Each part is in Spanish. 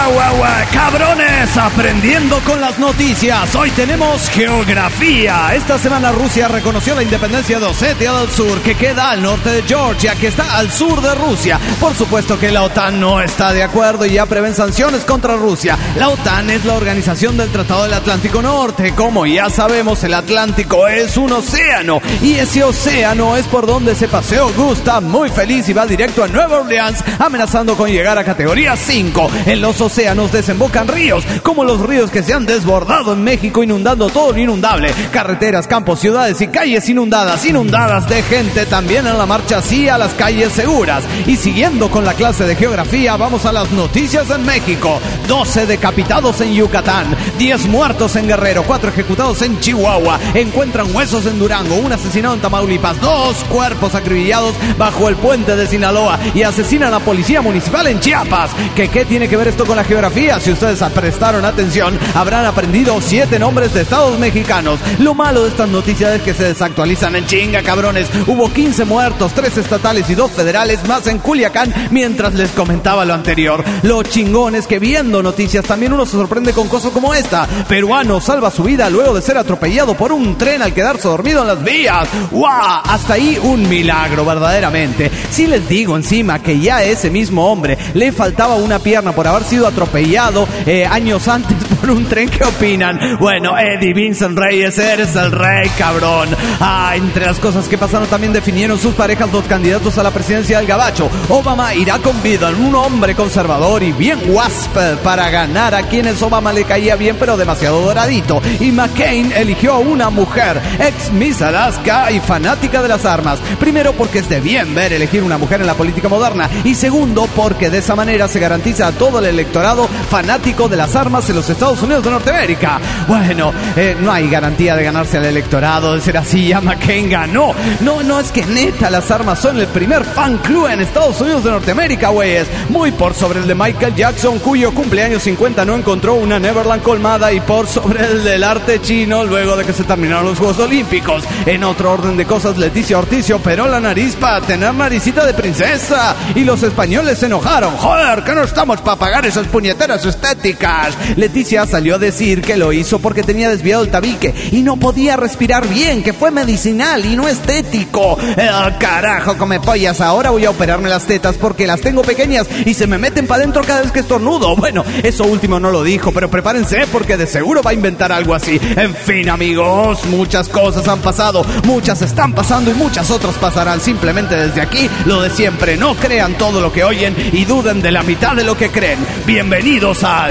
Cabrones, aprendiendo con las noticias. Hoy tenemos geografía. Esta semana Rusia reconoció la independencia de Osetia del Sur, que queda al norte de Georgia, que está al sur de Rusia. Por supuesto que la OTAN no está de acuerdo y ya prevén sanciones contra Rusia. La OTAN es la organización del Tratado del Atlántico Norte. Como ya sabemos, el Atlántico es un océano y ese océano es por donde se paseó Gustav muy feliz y va directo a Nueva Orleans, amenazando con llegar a categoría 5. En los océanos desembocan ríos, como los ríos que se han desbordado en México, inundando todo lo inundable. Carreteras, campos, ciudades y calles inundadas de gente. También en la marcha sí a las calles seguras. Y siguiendo con la clase de geografía, vamos a las noticias en México. 12 decapitados en Yucatán, 10 muertos en Guerrero, 4 ejecutados en Chihuahua. Encuentran huesos en Durango, un asesinado en Tamaulipas, 2 cuerpos acribillados bajo el puente de Sinaloa y asesinan a policía municipal en Chiapas. ¿Qué tiene que ver esto con la geografía? Si ustedes prestaron atención, habrán aprendido 7 nombres de estados mexicanos. Lo malo de estas noticias es que se desactualizan en chinga, cabrones. Hubo 15 muertos, 3 estatales y 2 federales más en Culiacán, mientras les comentaba lo anterior. Lo chingón es que viendo noticias también uno se sorprende con cosas como esta. Peruano salva su vida luego de ser atropellado por un tren al quedarse dormido en las vías. ¡Guau! Hasta ahí un milagro, verdaderamente. Si les digo encima que ya a ese mismo hombre le faltaba una pierna por haber sido atropellado años antes por un tren, ¿qué opinan? Bueno, Eddie Vincent Reyes, eres el rey, cabrón. Entre las cosas que pasaron también definieron sus parejas los candidatos a la presidencia del gabacho. Obama irá con Biden, un hombre conservador y bien wasp para ganar a quienes Obama le caía bien pero demasiado doradito. Y McCain eligió a una mujer, ex Miss Alaska y fanática de las armas. Primero porque es de bien ver elegir una mujer en la política moderna y segundo porque de esa manera se garantiza a todo el electorado fanático de las armas en los Estados Unidos de Norteamérica. Bueno, no hay garantía de ganarse al electorado, de ser así ya McCain ganó. No, es que neta las armas son el primer fan club en Estados Unidos de Norteamérica, güeyes. Muy por sobre el de Michael Jackson, cuyo cumpleaños 50 no encontró una Neverland colmada, y por sobre el del arte chino luego de que se terminaron los Juegos Olímpicos. En otro orden de cosas, Leticia Ortiz se operó la nariz para tener naricita de princesa y los españoles se enojaron. Joder, que no estamos para pagar esas puñeteras estéticas. Leticia salió a decir que lo hizo porque tenía desviado el tabique y no podía respirar bien, que fue medicinal y no estético. Carajo, come pollas, ahora voy a operarme las tetas porque las tengo pequeñas y se me meten para adentro cada vez que estornudo. Bueno, eso último no lo dijo, pero prepárense porque de seguro va a inventar algo así. En fin, amigos, muchas cosas han pasado, muchas están pasando y muchas otras pasarán. Simplemente desde aquí, lo de siempre, no crean todo lo que oyen y duden de la mitad de lo que creen. Bienvenidos al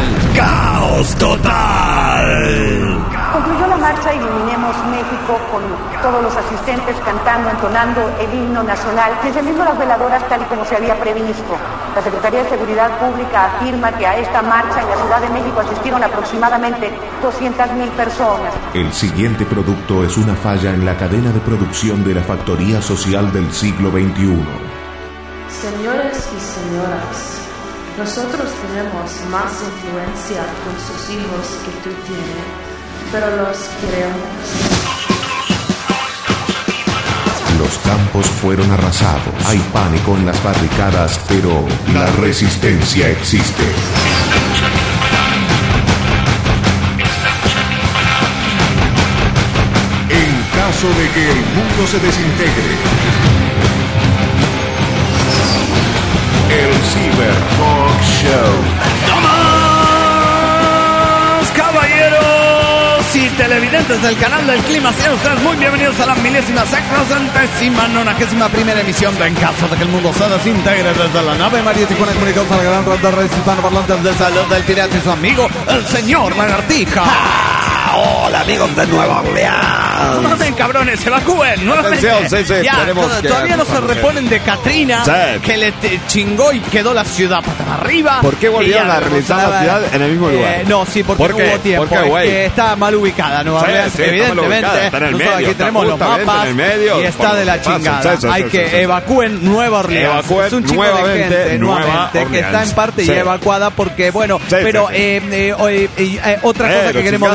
Caos Total. Concluyó la marcha Iluminemos México con todos los asistentes cantando, entonando el himno nacional, encendiendo las veladoras tal y como se había previsto. La Secretaría de Seguridad Pública afirma que a esta marcha en la Ciudad de México asistieron aproximadamente 200,000 personas. El siguiente producto es una falla en la cadena de producción de la factoría social del siglo XXI. Señores y señoras, nosotros tenemos más influencia con sus hijos que tú tienes, pero los queremos. Los campos fueron arrasados. Hay pánico en las barricadas, pero la resistencia existe. En caso de que el mundo se desintegre, el Cyber Talk Show. ¡Damas, caballeros y televidentes del canal del Clima! Sean ustedes muy bienvenidos a la 1060ª emisión de En caso de que el mundo se desintegre, desde la nave María Tijuana, comunicados a la gran red de redes hispanoparlantes de salud del pirata y su amigo, el señor Lagartija. Hola, amigos de Nueva Orleans. No mamen, cabrones, evacúen nuevamente. Atención, sí, ya, todavía no se reponen de Katrina, sí, que le chingó y quedó la ciudad para arriba. ¿Por qué volvieron a realizar la ciudad en el mismo lugar? No, sí, porque no hubo tiempo. ¿Por qué, güey? Que está mal ubicada Nueva Orleans, sí, evidentemente. Está en el Nosotros medio, aquí tenemos los mapas en el medio, y está de la chingada. Hay que sí. Evacúen Nueva Orleans. Evacúen Es un chico de gente nuevamente que está en parte ya evacuada porque, bueno, sí, pero otra cosa que queremos decir.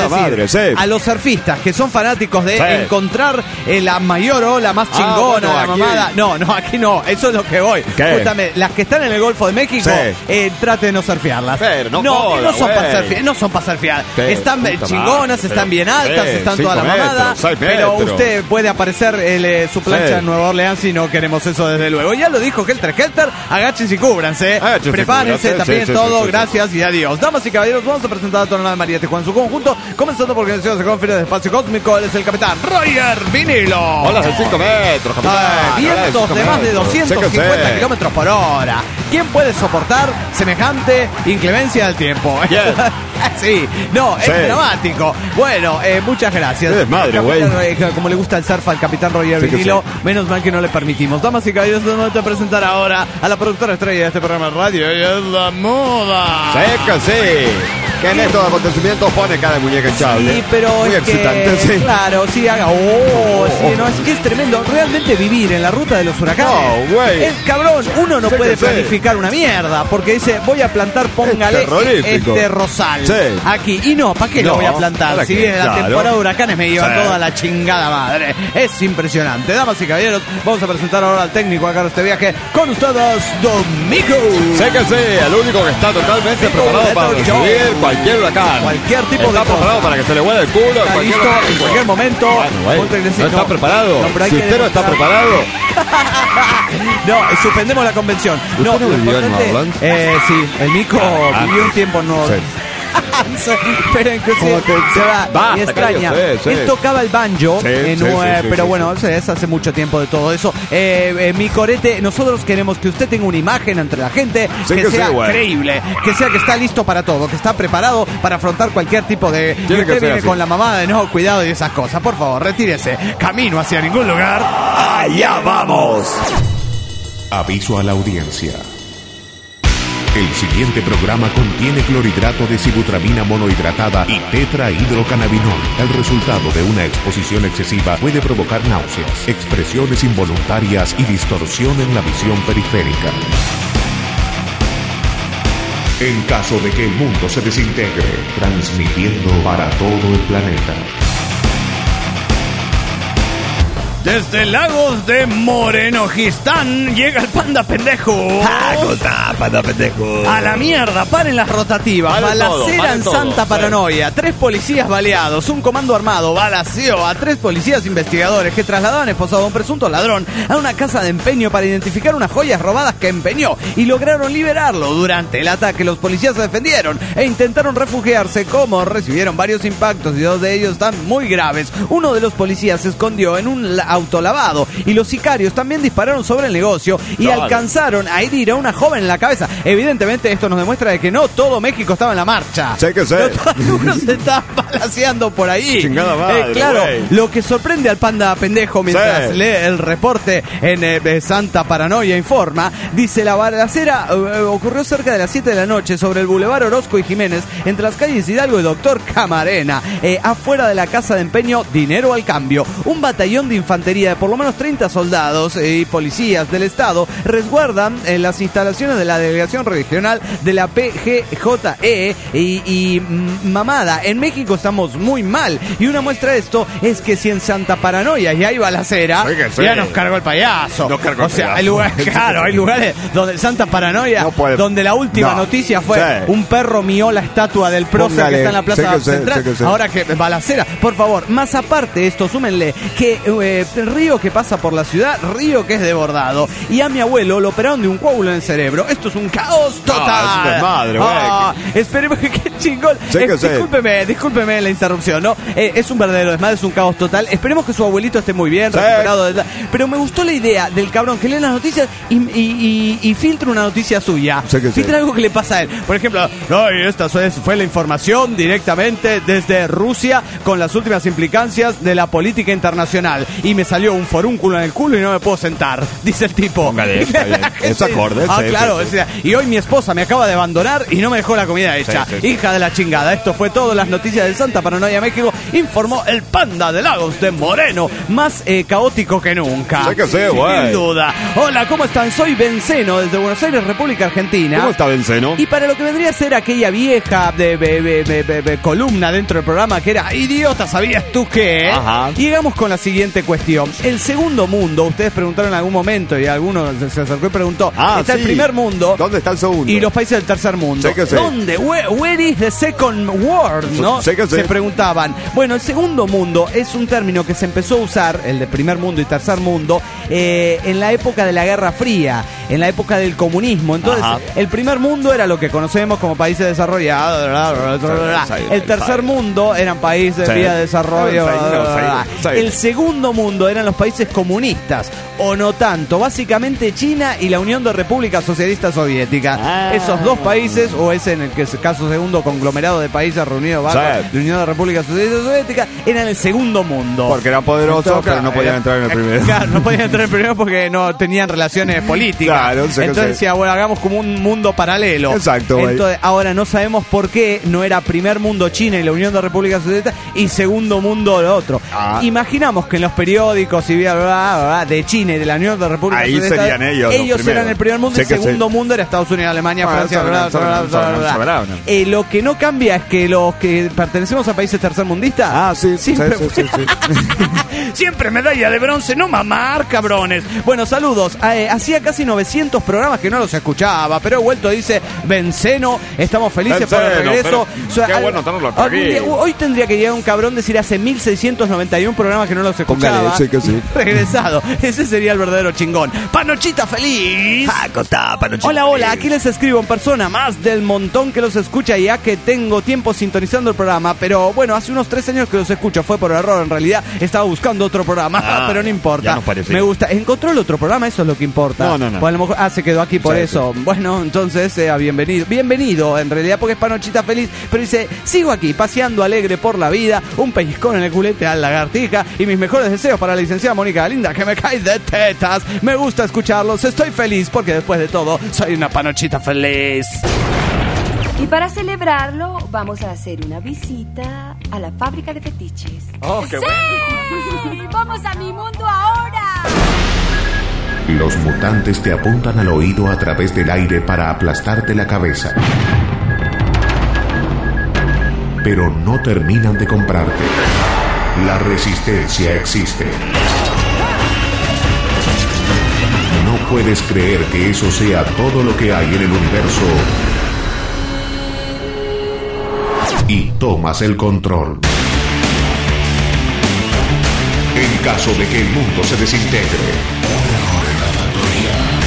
Sí. A los surfistas que son fanáticos de Sí. encontrar la mayor ola más chingona, bueno, la aquí. mamada. No, aquí no. Eso es lo que voy. ¿Qué? Justamente, las que están en el Golfo de México, Sí. trate de no surfearlas. Pero no que joda, no son para güey. surfear. No son para surfear. Sí, Están puta chingonas, madre, están pero- bien altas, sí, están 5 toda la mamada. metros, 6 Pero metros. usted puede aparecer su plancha Sí. en Nueva Orleans si no queremos eso desde luego. Ya lo dijo Helter Helter, agáchense y cúbranse. Agáchense y Prepárense cúbranse, también sí, todo, sí. gracias y adiós. Damas y caballeros, vamos a presentar a Tonalá de María Tijuana en su conjunto, comenzando por quien se confiere de espacio cósmico. Él es el capitán Roger Vinilo. Olas de 5 metros, capitán. Vientos de más de 250 kilómetros por hora. ¿Quién puede soportar semejante inclemencia del tiempo? Bien. Sí, no, Sí. es dramático. Bueno, muchas gracias. Qué desmadre, Capitán, güey. como le gusta el surf al capitán Roger Sí que Vinilo, sí. menos mal que no le permitimos. Damas y caballeros, es momento de presentar ahora a la productora estrella de este programa de radio, y es la moda. Sí. Que en estos acontecimientos pone cada muñeca hinchable. Sí, pero muy es excitante, que, sí. claro, sí, haga, sí, no, es que es tremendo, realmente vivir en la ruta de los huracanes. No, güey. Es cabrón, uno no Sí puede que sí. planificar una mierda, porque dice, voy a plantar, póngale terrorífico. este rosal Sí. aquí. Y no, ¿para qué lo No, voy a plantar? ¿para Si qué? viene la Claro. temporada de huracanes me lleva Sí. toda la chingada madre. Es impresionante. Damas y caballeros, vamos a presentar ahora al técnico a cargo de este viaje. Con ustedes, Domico. Sé que sí, el único que está totalmente Nico preparado para Beto Show. recibir cualquier huracán. Cualquier tipo está de cosa. preparado para que se le vuele el culo. Está cualquier listo huracán. en cualquier momento. Bueno, güey, Ponte que decir, no está preparado. No, pero hay Si que usted no está demostrar- preparado, No, suspendemos la convención. No, ¿Usted no lo vivió en importante- Nueva Orleans? Sí, el Nico vivió un tiempo en Nueva Sí. Orleans. Pero inclusive Como que- se va Basta, y extraña. cállate, sí. Él tocaba el banjo, Sí, en sí, sí, pero sí, bueno, es hace mucho tiempo de todo eso. Mi corete, nosotros queremos que usted tenga una imagen entre la gente Sí que que sí, sea güey. creíble, que sea que está listo para todo, que está preparado para afrontar cualquier tipo de... Y Tiene que usted ser viene así. con la mamada de no, cuidado y esas cosas. Por favor, retírese. Camino hacia ningún lugar. ¡Allá vamos! Aviso a la audiencia. El siguiente programa contiene clorhidrato de sibutramina monohidratada y tetrahidrocannabinol. El resultado de una exposición excesiva puede provocar náuseas, expresiones involuntarias y distorsión en la visión periférica. En caso de que el mundo se desintegre, transmitiendo para todo el planeta. Desde Lagos de Morenojistán llega el panda pendejo. ¡Acota, pata pendejo! A la mierda, paren las rotativas. Paren todo, Balacera paren en todo, Santa sí. Paranoia. 3 policías baleados. Un comando armado balaceó a 3 policías investigadores que trasladaban esposado a un presunto ladrón a una casa de empeño para identificar unas joyas robadas que empeñó y lograron liberarlo. Durante el ataque, los policías se defendieron e intentaron refugiarse, como recibieron varios impactos y 2 de ellos están muy graves. Uno de los policías se escondió en un autolavado y los sicarios también dispararon sobre el negocio y Claro. alcanzaron a herir a una joven en la cabeza. Evidentemente esto nos demuestra de que no todo México estaba en la marcha. Sí que sí. No todo el mundo se estaba balaceando por ahí. Chingada madre, claro, güey. lo que sorprende al panda pendejo mientras Sí. lee el reporte en Santa Paranoia Informa, dice: la balacera ocurrió cerca de las 7 de la noche sobre el Boulevard Orozco y Jiménez, entre las calles Hidalgo y Doctor Camarena, afuera de la casa de empeño Dinero al Cambio. Un batallón de infantería de por lo menos 30 soldados y policías del estado resguardan las instalaciones de la delegación regional de la PGJE y mamada, en México estamos muy mal, y una muestra de esto es que si en Santa Paranoia ya hay balacera, Sí que sí. ya nos cargó el payaso. Nos cargó O el sea, payaso. hay lugares, claro, hay lugares donde Santa Paranoia, No puede- donde la última No. noticia fue Sí. un perro mió la estatua del prócer Póngale. que está en la plaza Sí que sí, central. sí que sí. Ahora que balacera, por favor, más aparte de esto, súmenle que el río que pasa por la ciudad, río que es desbordado, y a mi abuelo lo operaron de un coágulo en el cerebro. Esto es un caos total. es un desmadre, güey. Esperemos que qué chingón. Sí que sí. Discúlpeme la interrupción, ¿no? Es un verdadero desmadre, es un caos total. Esperemos que su abuelito esté muy bien, Sí. recuperado. Pero me gustó la idea del cabrón que lee las noticias y filtra una noticia suya. Sí que sí. Filtra algo que le pasa a él. Por ejemplo, no, y esta fue la información directamente desde Rusia con las últimas implicancias de la política internacional. Y me salió un forúnculo en el culo y no me puedo sentar, dice el tipo. Póngale, está bien. Es acorde. Claro. O sea, y hoy mi esposa me acaba de abandonar y no me dejó la comida hecha. Sí. Hija de la chingada. Esto fue todo. Las noticias de Santa Paranoia México. Informó el Panda de Lagos de Moreno. Más caótico que nunca. Sé que sí, güey. Sin duda. Hola, ¿cómo están? Soy Benceno desde Buenos Aires, República Argentina. ¿Cómo está Benceno? Y para lo que vendría a ser aquella vieja de columna dentro del programa que era idiota, ¿sabías tú qué? Ajá. Llegamos con la siguiente cuestión. El segundo mundo, ustedes preguntaron en algún momento y alguno se acercó y preguntó, está el primer mundo. ¿Dónde está el segundo? Y los países del tercer mundo. Sé que sí. ¿Dónde? Where is the second world? ¿No? Sé que sí. Se preguntaban. Bueno, el segundo mundo es un término que se empezó a usar, el de primer mundo y tercer mundo, en la época de la Guerra Fría, en la época del comunismo. Entonces, el primer mundo era lo que conocemos como países desarrollados. El tercer mundo eran países en vía de desarrollo. El segundo mundo eran los países comunistas, o no tanto. Básicamente China y la Unión de Repúblicas Socialistas Soviéticas. Esos dos países, o ese en el caso segundo conglomerado de países reunidos bajo la Unión de Repúblicas Socialistas Soviéticas, eran el segundo mundo. Porque eran poderosos, entonces, pero no podían entrar en el primero. Claro, no podían entrar en el primero porque no tenían relaciones políticas. Claro, entonces decía, bueno, hagamos como un mundo paralelo. Exacto. Entonces, ahora no sabemos por qué no era primer mundo China y la Unión de Repúblicas Socialistas y segundo mundo lo otro. Imaginamos que en los periódicos y de China y de la Unión de República ahí Socialistas, serían ellos eran el primer mundo y el segundo mundo era Estados Unidos, Alemania, Francia, Lo que no cambia es que los que pertenecemos a países tercermundistas siempre medalla de bronce, no mamar, cabrones. Bueno, saludos. Hacía casi 900 programas que no los escuchaba, pero he vuelto, dice Benceno. Estamos felices por el regreso. Qué bueno tenerlo aquí. Hoy tendría que llegar un cabrón decir hace 1691 programas que no los escuchaba. Póngale, que sí. Regresado. Ese sería el verdadero chingón. Panochita feliz. Hola, aquí les escribo en persona, más del montón que los escucha, ya que tengo tiempo sintonizando el programa, pero bueno, hace unos 3 años que los escucho, fue por error, en realidad estaba buscando otro programa, pero no importa. Me gusta. ¿Encontró el otro programa? Eso es lo que importa. No. Pues a lo mejor, se quedó aquí por eso. Bueno, entonces bienvenido. Bienvenido, en realidad, porque es Panochita feliz, pero dice, sigo aquí, paseando alegre por la vida, un pellizcón en el culete a la lagartija y mis mejores deseos para la licenciada Mónica Galinda, que me cae de tetas. Me gusta escucharlos, estoy feliz porque después de todo soy una Panochita feliz. Y para celebrarlo, vamos a hacer una visita a la fábrica de fetiches. ¡Oh, qué bueno! ¡Sí! ¡Vamos a mi mundo ahora! Los mutantes te apuntan al oído a través del aire para aplastarte la cabeza. Pero no terminan de comprarte. La resistencia existe. No puedes creer que eso sea todo lo que hay en el universo. Y tomas el control. En caso de que el mundo se desintegre. Un error en la factoría.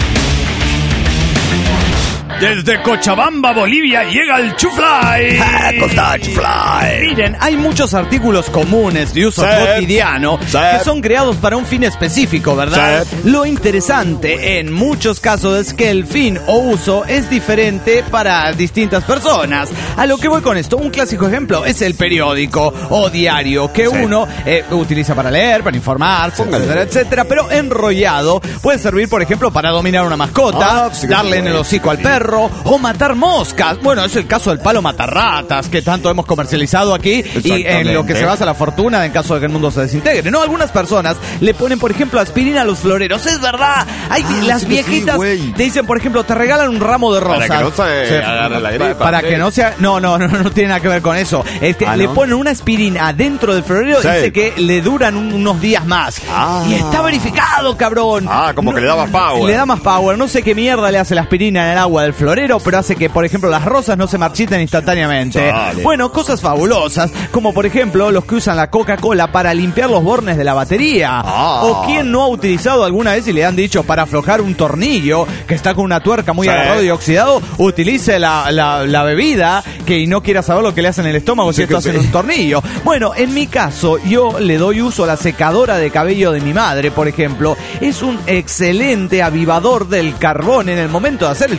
Desde Cochabamba, Bolivia, llega el Chufly. Miren, hay muchos artículos comunes de uso cotidiano que son creados para un fin específico, ¿verdad? Lo interesante en muchos casos es que el fin o uso es diferente para distintas personas. A lo que voy con esto, un clásico ejemplo es el periódico o diario que uno utiliza para leer, para informarse, etcétera, etcétera, pero enrollado puede servir, por ejemplo, para dominar una mascota, darle en el hocico al perro o matar moscas. Bueno, es el caso del palo matarratas que tanto hemos comercializado aquí y en lo que se basa la fortuna en caso de que el mundo se desintegre. No, algunas personas le ponen, por ejemplo, aspirina a los floreros. Es verdad. Hay las viejitas te dicen, por ejemplo, te regalan un ramo de rosas. Para que no se agarre la gripa. Para que no sea... No tiene nada que ver con eso. Le ponen una aspirina dentro del florero y dice que le duran unos días más. Y está verificado, cabrón. Como que le da más power. Le da más power. No sé qué mierda le hace la aspirina en el agua del florero, pero hace que, por ejemplo, las rosas no se marchiten instantáneamente. Bueno, cosas fabulosas, como por ejemplo los que usan la Coca-Cola para limpiar los bornes de la batería. O quien no ha utilizado alguna vez y le han dicho para aflojar un tornillo que está con una tuerca muy agarrado y oxidado, utilice la bebida y no quiera saber lo que le hace en el estómago si esto hace en un tornillo. Bueno, en mi caso, yo le doy uso a la secadora de cabello de mi madre, por ejemplo. Es un excelente avivador del carbón en el momento de hacer el churrasco.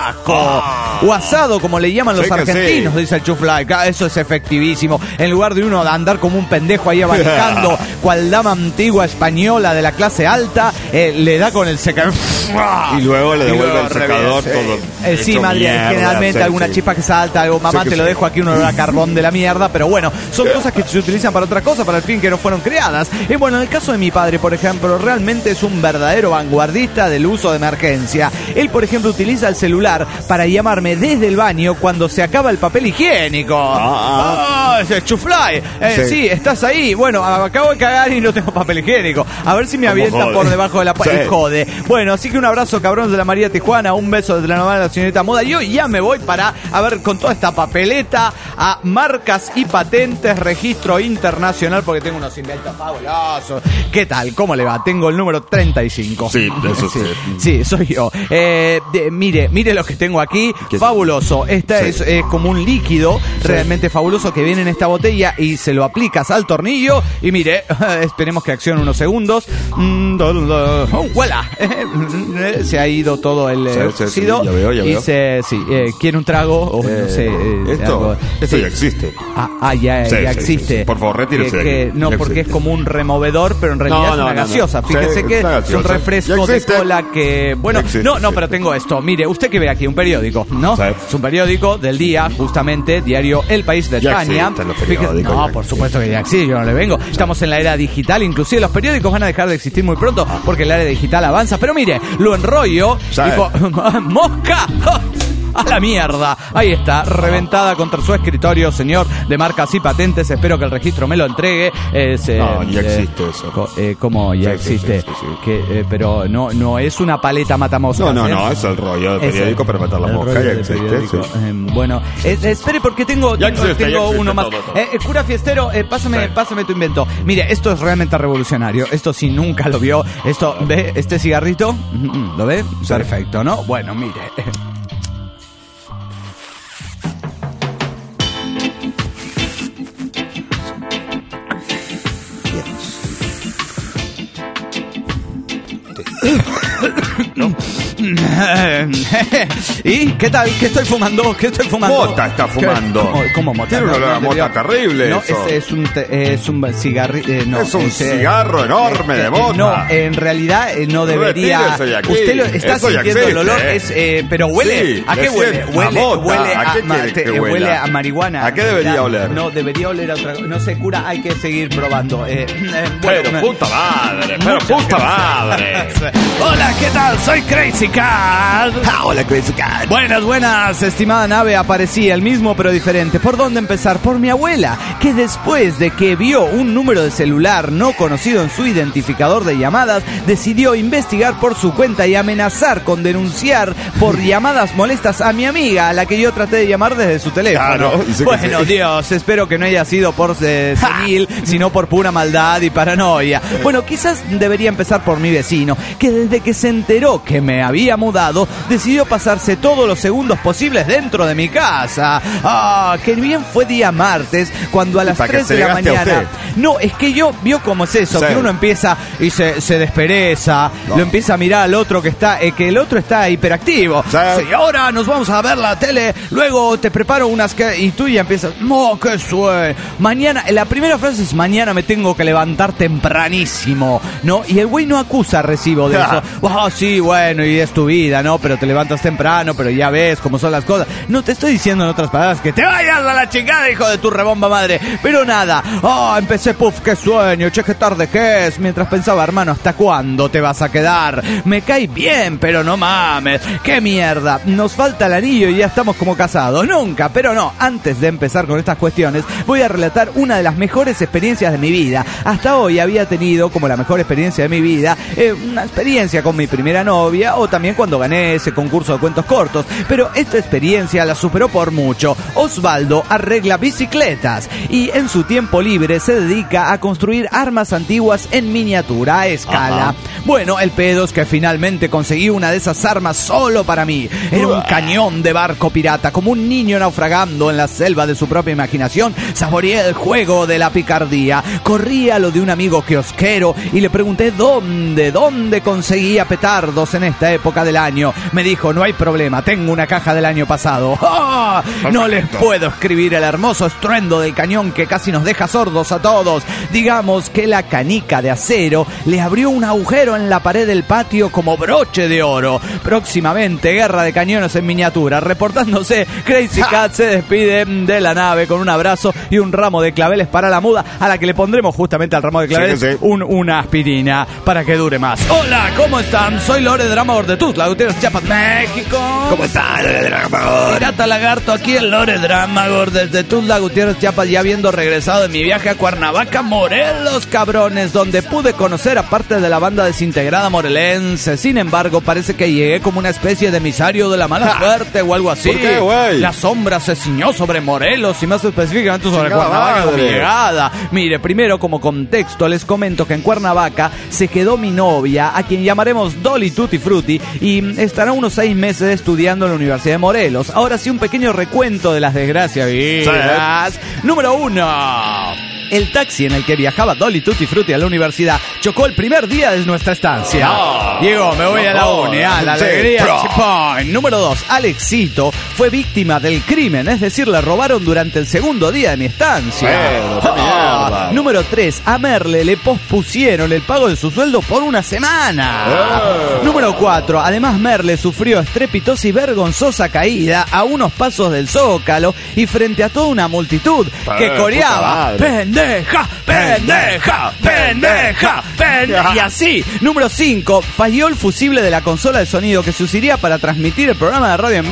churrasco. O asado, como le llaman los argentinos, dice el Chuflay. Eso es efectivísimo. En lugar de uno andar como un pendejo ahí abanicando, cual dama antigua española de la clase alta, le da con el secador. Y luego le devuelve el secador todo. Sí, madre, generalmente alguna chispa que salta, algo, mamá, te lo dejo aquí, un olor a carbón de la mierda, pero bueno, son cosas que se utilizan para otra cosa, para el fin que no fueron creadas. Y bueno, en el caso de mi padre, por ejemplo, realmente es un verdadero vanguardista del uso de emergencia. Él, por ejemplo, utiliza el celular para llamarme desde el baño cuando se acaba el papel higiénico. Ese Chuflay. Sí, estás ahí. Bueno, acabo de cagar y no tengo papel higiénico. A ver si me avientan por debajo de la jode. Bueno, así que un abrazo, cabrón, de la María Tijuana, un beso de la novela de la señorita Moda. Yo ya me voy para, a ver, con toda esta papeleta, a marcas y patentes, registro internacional, porque tengo unos inventos fabulosos. ¿Qué tal? ¿Cómo le va? Tengo el número 35. Sí, eso sí. Sí, soy yo. Mire lo que tengo aquí. Fabuloso. Esta es como un líquido realmente fabuloso que viene en esta botella y se lo aplicas al tornillo y mire, esperemos que accione unos segundos. ¡Voilà! Se ha ido todo el óxido. Ya veo. Y ¿quiere un trago? No sé. Esto ya existe. Ya existe. Sí. Por favor, retírese de aquí. No, ya porque existe. es como un removedor, pero en realidad es una gaseosa. Fíjese que es un refresco de cola que... Bueno, pero tengo esto. Mire, usted que ve aquí, un periódico, ¿no? Es un periódico del día, justamente, diario El País de España. No, por supuesto que ya existe, yo no le vengo. Estamos en la era digital, inclusive los periódicos van a dejar de existir muy pronto porque el área digital avanza. Pero mire, lo enrollo, tipo, ¡mosca! ¡A la mierda! Ahí está, reventada contra su escritorio, señor de marcas y patentes. Espero que el registro me lo entregue. Ya existe eso. ¿Cómo ya existe? Sí. Pero no es una paleta matamoscas. No, es el rollo de periódico para matar la mosca. Ya existe. Bueno, espere porque tengo uno más. Cura Fiestero, pásame tu invento. Mire, esto es realmente revolucionario. Esto si nunca lo vio. Esto, ¿ve este cigarrito? ¿Lo ve? Sí. Perfecto, ¿no? Bueno, mire. ¿Y qué tal? ¿Qué estoy fumando? Mota está fumando. ¿Cómo mota? Tiene un olor a mota terrible. No, eso. es un cigarrillo. Es un cigarro enorme de mota. No, en realidad no debería. Usted lo está sintiendo el olor, pero huele. Sí, ¿A qué huele? Huele a marihuana. ¿A qué debería oler? No, debería oler a otra cosa. No se cura, hay que seguir probando. Pero puta madre. Hola, ¿qué tal? Soy Crazy Cat. Hola, Crazy Cat. Buenas, estimada nave. Aparecía el mismo pero diferente. ¿Por dónde empezar? Por mi abuela, que después de que vio un número de celular no conocido en su identificador de llamadas, decidió investigar por su cuenta y amenazar con denunciar por llamadas molestas a mi amiga, a la que yo traté de llamar desde su teléfono. Bueno, Dios, espero que no haya sido por senil, sino por pura maldad y paranoia. Bueno, quizás debería empezar por mi vecino, que desde que se enteró que me había mudado, decidió pasarse todos los segundos posibles dentro de mi casa. Que bien fue día martes, cuando a las 3 de la mañana... No, es que vio cómo es eso, que uno empieza y se despereza, lo empieza a mirar al otro que el otro está hiperactivo. Sí, ahora nos vamos a ver la tele, luego te preparo unas... Y tú ya empiezas, qué sueño. Mañana, la primera frase es, mañana me tengo que levantar tempranísimo, ¿no? Y el güey no acusa recibo de eso. Sí, bueno, y es tu vida, ¿no? Pero te levantas temprano, pero ya ves cómo son las cosas. No te estoy diciendo en otras palabras que te vayas a la chingada, hijo de tu rebomba madre. Pero nada, empecé, qué sueño, qué tarde que es. Mientras pensaba, hermano, ¿hasta cuándo te vas a quedar? Me cae bien, pero no mames. ¡Qué mierda! Nos falta el anillo y ya estamos como casados. Nunca, pero no. Antes de empezar con estas cuestiones, voy a relatar una de las mejores experiencias de mi vida. Hasta hoy había tenido como la mejor experiencia de mi vida una experiencia con mi primera novia, o también cuando gané ese concurso de cuentos cortos, pero esta experiencia la superó por mucho. Osvaldo arregla bicicletas y en su tiempo libre se dedica a construir armas antiguas en miniatura a escala. Bueno, el pedo es que finalmente conseguí una de esas armas solo para mí. Era un cañón de barco pirata, como un niño naufragando en la selva de su propia imaginación. Saboreé el juego de la picardía, corrí a lo de un amigo kiosquero y le pregunté dónde conseguía petardos en esta época del año. Me dijo, no hay problema, tengo una caja del año pasado. ¡Oh! No les puedo escribir el hermoso estruendo del cañón que casi nos deja sordos a todos. Digamos que la canica de acero le abrió un agujero en la pared del patio como broche de oro. Próximamente, guerra de cañones en miniatura. Reportándose, Crazy Cat se despide de la nave con un abrazo y un ramo de claveles para la muda, a la que le pondremos justamente al ramo de claveles una aspirina para que dure más. Hola, ¿cómo están? Soy Lore Dramagor de Tuxtla Gutiérrez, Chiapas, México. ¿Cómo está, Lore Dramagor? Pirata Lagarto, aquí el Lore Dramagor desde Tuxtla Gutiérrez, Chiapas, ya habiendo regresado de mi viaje a Cuernavaca, Morelos, cabrones, donde pude conocer a parte de la banda desintegrada morelense. Sin embargo, parece que llegué como una especie de emisario de la mala suerte o algo así. ¿Por qué, güey? La sombra se ciñó sobre Morelos y más específicamente sobre Cuernavaca con mi llegada. Mire, primero como contexto les comento que en Cuernavaca se quedó mi novia, a quien llamaremos Dolly Tutti Frutti, y estará unos 6 meses estudiando en la Universidad de Morelos. Ahora sí, un pequeño recuento de las desgracias vidas. Número 1. El taxi en el que viajaba Dolly Tutti Frutti a la universidad chocó el primer día de nuestra estancia. Llegó, me voy a la uni, la alegría. Número 2. Alexito fue víctima del crimen, es decir, le robaron durante el segundo día de mi estancia. Número 3. A Merle le pospusieron el pago de su sueldo por una semana. Número 4. Además, Merle sufrió estrepitosa y vergonzosa caída a unos pasos del Zócalo y frente a toda una multitud que coreaba pendeja, pendeja, pendeja, pendeja. Y así. Número 5. Falló el fusible de la consola de sonido que se usaría para transmitir el programa de radio en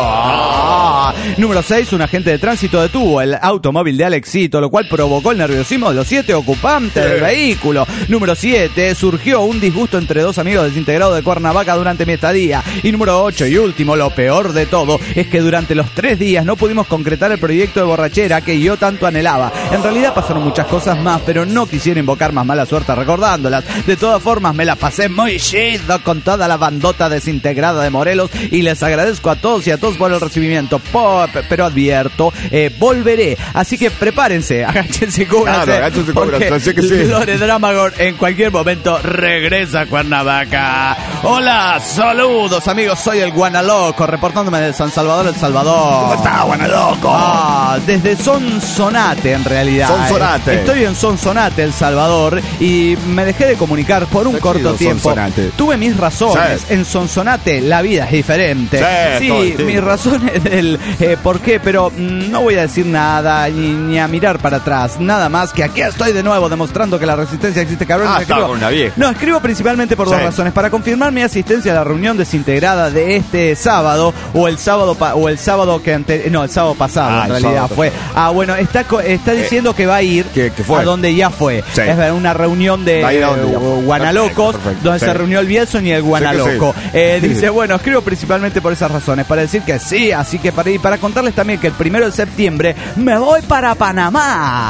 vivo. Número 6. Un agente de tránsito detuvo el automóvil de Alexito, lo cual provocó el nerviosismo de los 7 ocupantes del vehículo. Número 7. Surgió un disgusto entre 2 amigos desintegrados de Cuernavaca durante mi estadía. Y número 8 y último, lo peor de todo, es que durante los 3 días no pudimos concretar el proyecto de borrachera que yo tanto anhelaba. En realidad pasaron muchas cosas más, pero no quisiera invocar más mala suerte recordándolas. De todas formas, me la pasé muy chido con toda la bandota desintegrada de Morelos y les agradezco a todos y a todos por el recibimiento. Pero advierto, volveré. Así que prepárense, agáchense y cúbranse, porque así que sí. Lore Dramagor en cualquier momento regresa a Cuernavaca. Hola, saludos amigos, soy el Guanaloco, reportándome de San Salvador, El Salvador. ¿Cómo está, Guanaloco? Desde Sonsonate, en realidad. Sonsonate. Estoy en Sonsonate, El Salvador, y me dejé de comunicar por un corto tiempo. Sonsonate. Tuve mis razones. Sí. En Sonsonate la vida es diferente. Sí, mis razones del por qué, pero no voy a decir nada ni a mirar para atrás. Nada más que aquí estoy de nuevo demostrando que la resistencia existe, cabrón. Estaba con una vieja. No, escribo principalmente por 2 razones. Para confirmar mi asistencia a la reunión desintegrada de este sábado, o el sábado el sábado pasado, en realidad fue. Bueno, está diciendo que va a ir a donde ya fue. Sí. Es verdad, una reunión de guanalocos, perfecto. donde se reunió el Bielson y el guanaloco. Dice, bueno, escribo principalmente por esas razones, para decir que sí, así que para contarles también que el 1 de septiembre me voy para Panamá.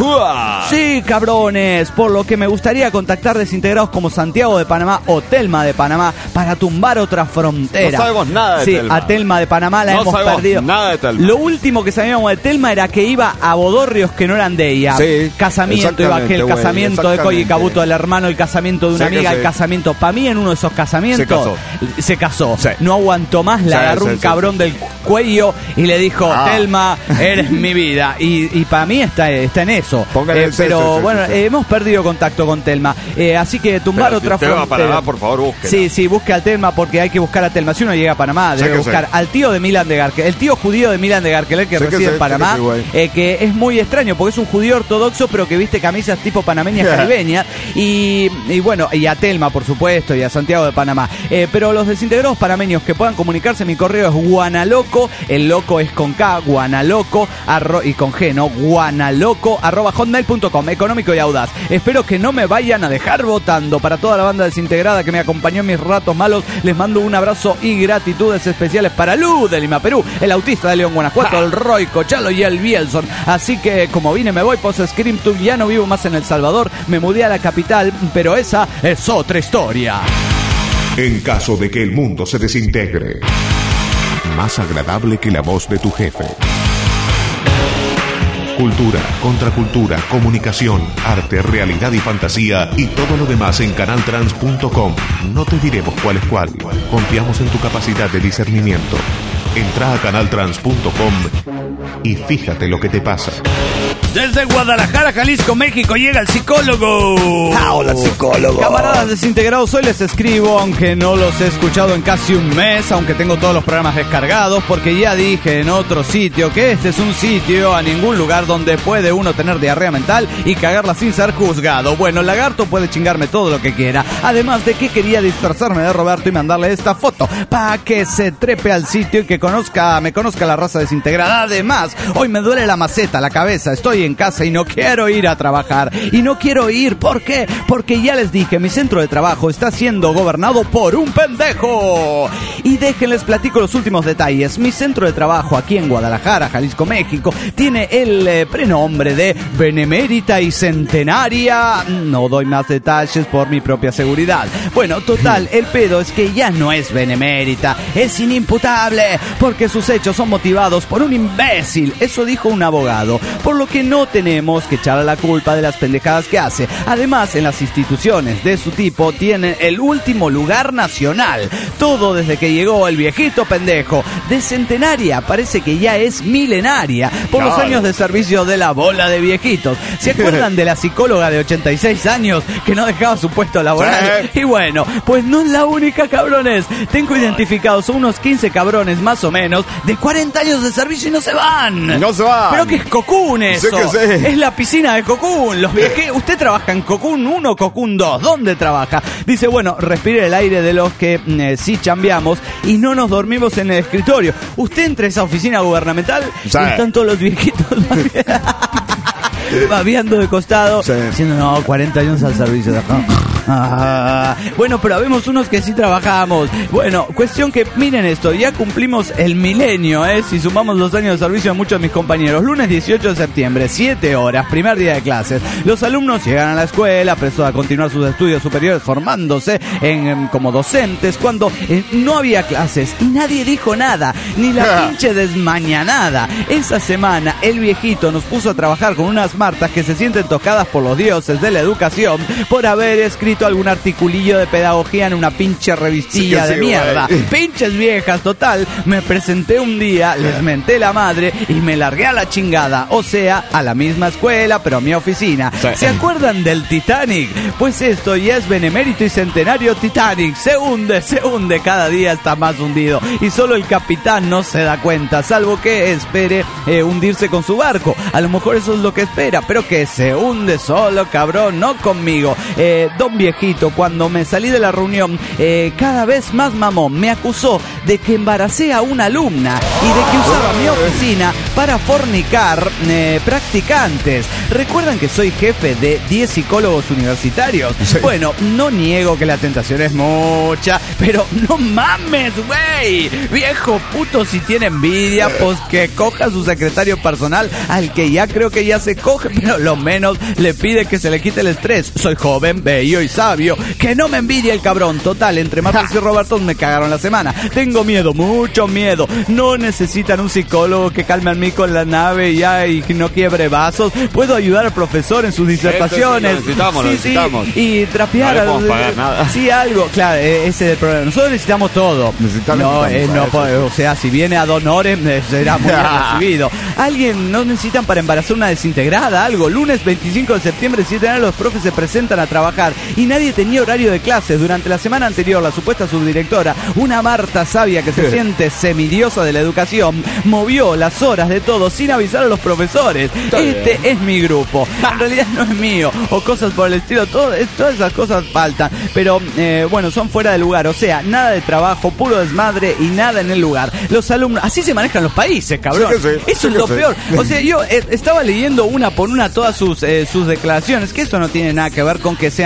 Sí, cabrones, por lo que me gustaría contactar desintegrados como Santiago de Panamá o Telma de Panamá para tumbar otra frontera. No sabemos nada de Telma. A Telma de Panamá la hemos perdido. Nada de Telma. Lo último que sabíamos de Telma era que iba a bodorrios que no eran de ella. Sí, casamiento, iba aquel casamiento de Coy y Cabuto del hermano, el casamiento de una amiga, el casamiento. Para mí, en uno de esos casamientos se casó. Sí. No aguantó más, le agarró un cabrón del cuello y le dijo, Telma, eres mi vida. Y para mí está en eso. Pero bueno, hemos perdido contacto con Telma. Así que tumbar otra frontera. Si usted va a Panamá, por favor, búsquela. Sí, busque a Telma, porque hay que buscar a Telma. Si uno llega a Panamá, debe buscar al tío de Milan de Garquel, el tío judío de Milan de Garquel, que reside en Panamá, que es muy extraño, porque es un judío ortodoxo, pero que viste camisas tipo panameñas caribeñas. Y bueno, y a Telma, por supuesto, y a Santiago de Panamá. Pero los desintegrados panameños que puedan comunicarse, mi correo es guanaloco, el loco es con K, guanaloco, y con G, ¿no? guanaloco@hotmail.com, económico y audaz. Espero que no me vayan a dejar votando. Para toda la banda desintegrada que me acompañó en mis ratos malos, les mando un abrazo y gratitudes especiales para Lu de Lima, Perú, el autista de León, Guanajuato, el Roy Cochalo y el Bielson. Así que como vine me voy, post Scream Tube, ya no vivo más en El Salvador, me mudé a la capital, pero esa es otra historia. En caso de que el mundo se desintegre, más agradable que la voz de tu jefe. Cultura, contracultura, comunicación, arte, realidad y fantasía y todo lo demás en canaltrans.com. No te diremos cuál es cuál. Confiamos en tu capacidad de discernimiento. Entra a canaltrans.com y fíjate lo que te pasa. Desde Guadalajara, Jalisco, México, llega el psicólogo. Hola, psicólogo. Camaradas desintegrados, hoy les escribo, aunque no los he escuchado en casi un mes, aunque tengo todos los programas descargados, porque ya dije en otro sitio que este es un sitio a ningún lugar donde puede uno tener diarrea mental y cagarla sin ser juzgado. Bueno, el lagarto puede chingarme todo lo que quiera, además de que quería disfrazarme de Roberto y mandarle esta foto para que se trepe al sitio y que me conozca la raza desintegrada. Además, hoy me duele la maceta, la cabeza, estoy en casa y no quiero ir a trabajar. Y no quiero ir, ¿por qué? Porque ya les dije, mi centro de trabajo está siendo gobernado por un pendejo. Y déjenles platico los últimos detalles. Mi centro de trabajo aquí en Guadalajara, Jalisco, México, tiene el prenombre de Benemérita y Centenaria. No doy más detalles por mi propia seguridad. Bueno, total, el pedo es que ya no es benemérita, es inimputable, porque sus hechos son motivados por un imbécil. Eso dijo un abogado. Por lo que no tenemos que echarle la culpa de las pendejadas que hace. Además, en las instituciones de su tipo tienen el último lugar nacional. Todo desde que llegó el viejito pendejo. De Centenaria parece que ya es milenaria por los años de servicio de la bola de viejitos. ¿Se acuerdan de la psicóloga de 86 años que no dejaba su puesto laboral? Sí. Y bueno, pues no es la única, cabrones. Tengo identificados unos 15 cabrones más o menos de 40 años de servicio y no se van. No se van. Pero que es Cocoon eso. Sí que sí. Es la piscina de Cocoon. Los viajes. ¿Usted trabaja en Cocoon 1 o Cocoon 2? ¿Dónde trabaja? Dice, bueno, respire el aire de los que sí chambeamos y no nos dormimos en el escritorio. Usted entra a esa oficina gubernamental y están todos los viejitos babeando de costado, diciendo, no, 40 años al servicio de acá. Bueno, pero habemos unos que sí trabajamos. Bueno, cuestión que, miren esto, ya cumplimos el milenio, si sumamos los años de servicio de muchos de mis compañeros. Lunes 18 de septiembre, 7 horas, primer día de clases. Los alumnos llegan a la escuela, presos a continuar sus estudios superiores, formándose como docentes, cuando no había clases y nadie dijo nada, ni la pinche desmañanada. Esa semana el viejito nos puso a trabajar con unas martas que se sienten tocadas por los dioses de la educación por haber escrito algún articulillo de pedagogía en una pinche revistilla de mierda. Pinches viejas, total. Me presenté un día, les menté la madre y me largué a la chingada. O sea, a la misma escuela, pero a mi oficina. ¿Se acuerdan del Titanic? Pues esto ya es Benemérito y Centenario Titanic. Se hunde, cada día está más hundido. Y solo el capitán no se da cuenta, salvo que espere hundirse con su barco. A lo mejor eso es lo que espera, pero que se hunde solo, cabrón, no conmigo. Don viejito, cuando me salí de la reunión, cada vez más mamón, me acusó de que embaracé a una alumna y de que usaba mi oficina para fornicar practicantes. ¿Recuerdan que soy jefe de 10 psicólogos universitarios? Sí. Bueno, no niego que la tentación es mucha, pero no mames, güey. Viejo puto, si tiene envidia, pues que coja a su secretario personal, al que ya creo que ya se coge, pero lo menos le pide que se le quite el estrés. Soy joven, bello y sabio. Que no me envidia el cabrón. Total, entre Marcos y Robertos me cagaron la semana. Tengo miedo, mucho miedo. No necesitan un psicólogo que calme a mí con la nave y no quiebre vasos. Puedo ayudar al profesor en sus disertaciones. Sí, lo necesitamos. Y trapear. No le podemos pagar nada. Sí, algo. Claro, ese es el problema. Nosotros necesitamos todo. O sea, si viene ad honorem, será muy bien recibido. Alguien no necesitan para embarazar una desintegrada, algo. Lunes 25 de septiembre, 7 de enero, los profes se presentan a trabajar y nadie tenía horario de clases. Durante la semana anterior, la supuesta subdirectora, una Marta sabia que se siente semidiosa de la educación, movió las horas de todos sin avisar a los profesores. Este es mi grupo. En realidad no es mío. O cosas por el estilo. Todas esas cosas faltan. Pero, bueno, son fuera de lugar. O sea, nada de trabajo, puro desmadre y nada en el lugar. Los alumnos... Así se manejan los países, cabrón. Eso es lo peor. O sea, yo estaba leyendo una por una todas sus declaraciones, que eso no tiene nada que ver con que sean rucos,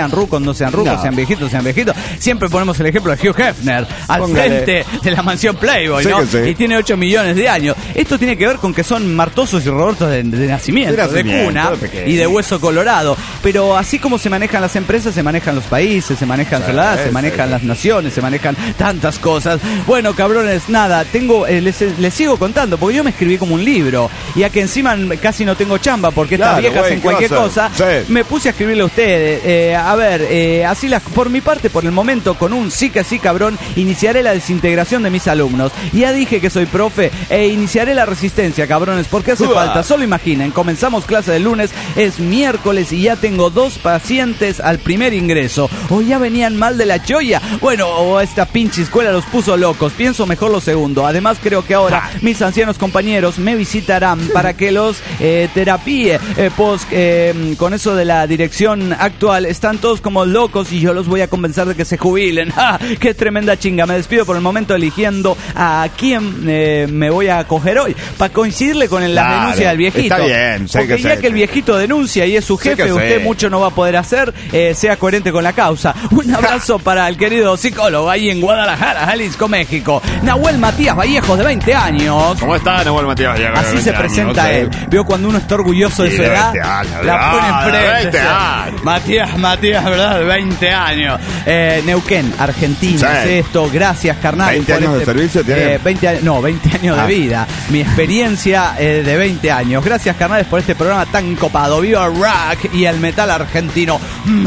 no sean rucos, sean viejitos, siempre ponemos el ejemplo de Hugh Hefner al frente de la mansión Playboy, sí, ¿no? Sí. Y tiene 8 millones de años. Esto tiene que ver con que son martosos y robertos de nacimiento, de cuna y de hueso colorado. Pero así como se manejan las empresas, se manejan los países, se manejan se manejan las naciones, se manejan tantas cosas. Bueno, cabrones, nada, les sigo contando, porque yo me escribí como un libro, y a que encima casi no tengo chamba, porque estas viejas hacen cualquier cosa, me puse a escribirle a ustedes. A ver, así por mi parte, por el momento, con un sí que sí, cabrón, iniciaré la desintegración de mis alumnos. Ya dije que soy profe, e iniciaré la resistencia, cabrones, porque hace falta. Solo imaginen, comenzamos clase el lunes, es miércoles, y ya tengo 2 pacientes al primer ingreso. O ya venían mal de la cholla. Bueno, o esta pinche escuela los puso locos. Pienso mejor lo segundo. Además, creo que ahora mis ancianos compañeros me visitarán para que los terapie. Con eso de la dirección actual, están todos como locos y yo los voy a convencer de que se jubilen. ¡Ah! ¡Qué tremenda chinga! Me despido por el momento eligiendo a quién me voy a coger hoy, para coincidirle con la denuncia del viejito. Está bien. Porque ya que el viejito denuncia y es su jefe, usted mucho no va a poder hacer, sea coherente con la causa. Un abrazo para el querido psicólogo ahí en Guadalajara, Jalisco, México, Nahuel Matías Vallejos, de 20 años. ¿Cómo está Nahuel Matías Vallejos? Así se presenta él. Veo cuando uno está orgulloso de su edad, la pone enfrente. Matías, ¿verdad? 20 años. Neuquén, Argentina, es esto. Gracias, carnal. 20 años de servicio tiene. 20 años de vida. Mi experiencia de 20 años. Gracias, carnales, por este programa tan copado. Viva el rock y el metal argentino.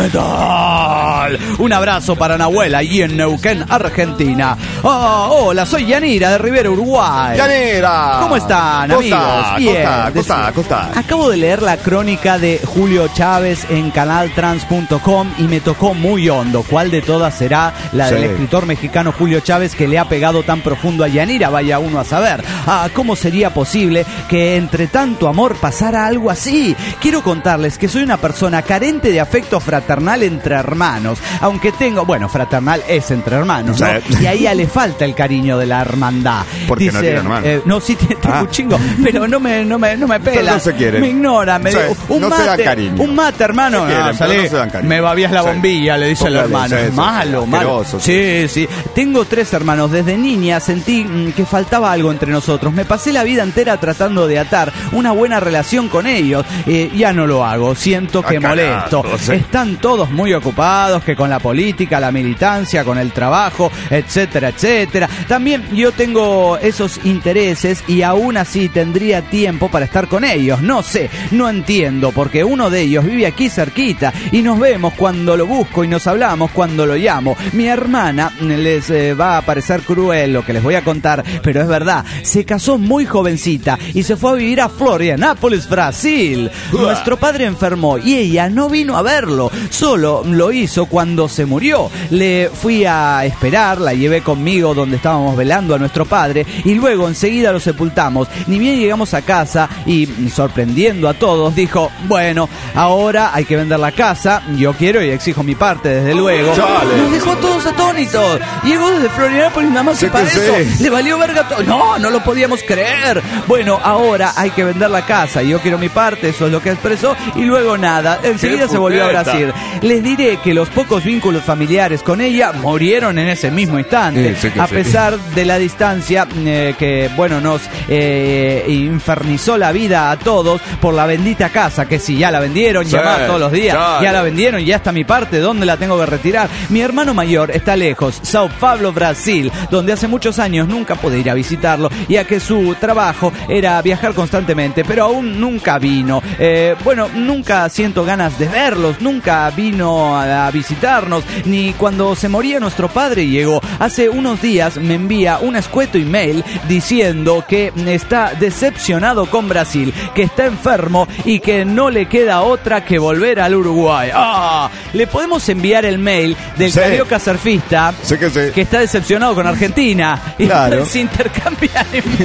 ¡Metal! Un abrazo para Nahuel, allí en Neuquén, Argentina. Hola, soy Yanira, de Rivera, Uruguay. ¡Yanira! ¿Cómo están, amigos? Bien. Costa. Acabo de leer la crónica de Julio Chávez en canaltrans.com y me tocó muy hondo. ¿Cuál de todas será la del escritor mexicano Julio Chávez, que le ha pegado tan profundo a Yanira? Vaya uno a saber. ¿Cómo sería posible que entre tanto amor pasara algo así? Quiero contarles que soy una persona carente de afecto fraternal entre hermanos. Aunque tengo... Bueno, fraternal es entre hermanos, ¿no? Y a ella le falta el cariño de la hermandad. Porque dice, no tiene hermano. No, sí tengo un chingo, pero no me pela. No se quieren. Me ignora, me dice, no se dan cariño. Un mate, hermano. No se dan cariño. Me babías la bombilla, le dice el hermano. Malo. Sí. Tengo 3 hermanos. Desde niña sentí que faltaba algo entre nosotros. Me pasé la vida entera tratando de atar una buena relación con ellos. Ya no lo hago. Siento que molesto. Están todos muy ocupados, que con la política, la militancia, con el trabajo, etcétera. También yo tengo esos intereses y aún así tendría tiempo para estar con ellos. No sé, no entiendo, porque uno de ellos vive aquí cerquita y nos vemos cuando lo busco y nos hablamos cuando lo llamo. Mi hermana, les va a parecer cruel lo que les voy a contar, pero es verdad, se casó muy jovencita y se fue a vivir a Florianópolis, Brasil. Nuestro padre enfermó y ella no vino a verlo, solo lo hizo cuando se murió. Le fui a esperar, la llevé conmigo donde estábamos velando a nuestro padre y luego enseguida lo sepultamos. Ni bien llegamos a casa y, sorprendiendo a todos, dijo: bueno, ahora hay que vender la casa, yo quiero y exijo mi parte, desde luego. Nos dejó a todos atónitos. Llegó desde Florianópolis nada más que para eso. Le valió verga todo. No lo podíamos creer. Bueno, ahora hay que vender la casa, yo quiero mi parte, eso es lo que expresó, y luego nada, enseguida se volvió a Brasil. Les diré que los pocos vínculos familiares con ella murieron en ese mismo instante, a pesar de la distancia que, bueno, nos infernizó la vida a todos por la bendita casa, que si ya la vendieron, llamaba todos los días, ya la vendieron, ya está mi parte, ¿dónde la tengo que retirar? Mi hermano mayor está lejos, Sao Paulo, Brasil, donde hace muchos años nunca pude ir a visitarlo, ya que su trabajo era viajar constantemente, pero aún nunca vino. Nunca siento ganas de verlos, nunca vino a visitarnos, ni cuando se moría nuestro padre llegó. Hace unos días me envía un escueto email diciendo que está decepcionado con Brasil, que está enfermo y que no le queda otra que volver al Uruguay. Le podemos enviar el mail del carioca surfista que está decepcionado con Argentina y se intercambian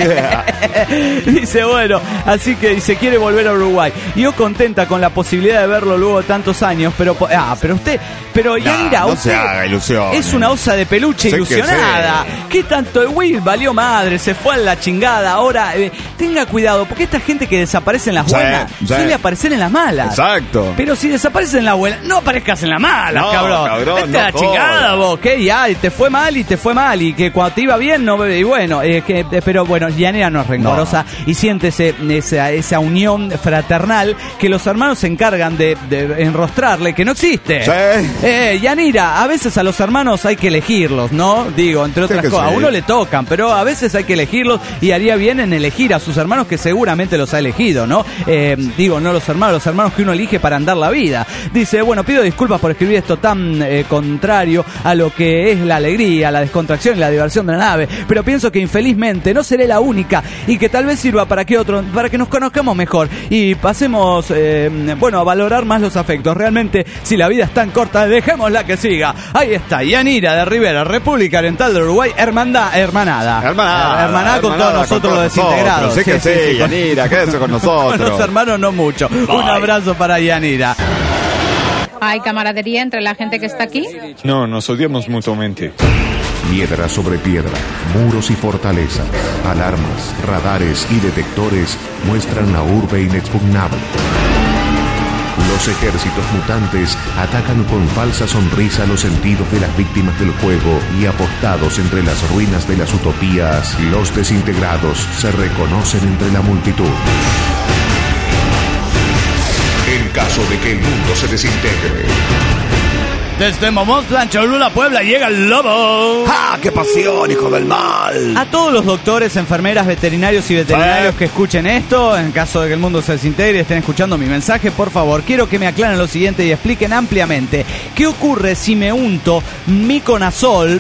dice, bueno, así que se quiere volver a Uruguay. Yo contenta con la posibilidad de verlo luego de tantos años, pero Yanira, no se haga ilusión. Es una osa de peluche ilusionada. ¿Qué tanto el Will valió madre? Se fue a la chingada. Ahora, tenga cuidado, porque esta gente que desaparece en las buenas suele aparecer en las malas. Exacto. Pero si desaparece en la buena, no aparezcas en la mala, No, cabrón. Vete a la chingada vos, que ya te fue mal, y que cuando te iba bien, no, y bueno, pero bueno, Yanira no es rencorosa y siente esa unión fraternal que los hermanos se encargan de enrostrarle, que no existe. Sí. Yanira, a veces a los hermanos hay que elegirlos, ¿no? Digo, entre otras cosas, a uno le tocan, pero a veces hay que elegirlos y haría bien en elegir a sus hermanos, que seguramente los ha elegido, ¿no? Digo, no los hermanos que uno elige para andar la vida. Dice, bueno, pido disculpas por escribir esto tan contrario a lo que es la alegría, la descontracción y la diversión de la nave, pero pienso que infelizmente no seré la única y que tal vez sirva para que nos conozcamos mejor y pasemos, a valorar más los afectos. Realmente, si la vida es tan corta, dejémosla que siga. Ahí está, Yanira de Rivera, República Oriental del Uruguay, hermanada con todos nosotros los desintegrados. Sí, Yanira, quédese con nosotros. Con los hermanos no mucho. Bye. Un abrazo para Yanira. ¿Hay camaradería entre la gente que está aquí? No, nos odiamos mutuamente. Piedra sobre piedra, muros y fortalezas, alarmas, radares y detectores muestran la urbe inexpugnable. Los ejércitos mutantes atacan con falsa sonrisa los sentidos de las víctimas del juego y apostados entre las ruinas de las utopías, los desintegrados se reconocen entre la multitud. En caso de que el mundo se desintegre. Desde Momoslan, Cholula, Puebla, llega el lobo. ¡Ah, qué pasión, hijo del mal! A todos los doctores, enfermeras, veterinarios y veterinarios que escuchen esto, en caso de que el mundo se desintegre y estén escuchando mi mensaje, por favor, quiero que me aclaren lo siguiente y expliquen ampliamente. ¿Qué ocurre si me unto Miconazol,